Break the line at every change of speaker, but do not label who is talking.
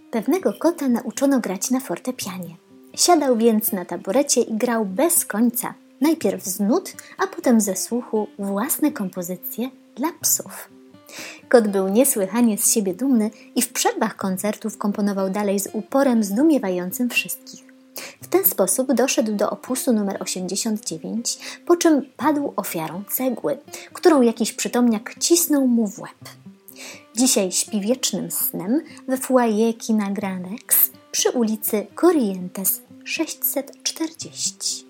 Pewnego kota nauczono grać na fortepianie. Siadał więc na taborecie i grał bez końca. Najpierw z nut, a potem ze słuchu własne kompozycje dla psów. Kot był niesłychanie z siebie dumny i w przerwach koncertów komponował dalej z uporem zdumiewającym wszystkich. W ten sposób doszedł do opusu numer 89, po czym padł ofiarą cegły, którą jakiś przytomniak cisnął mu w łeb. Dzisiaj śpi wiecznym snem we foyer kina Grand Rex przy ulicy Corrientes 640.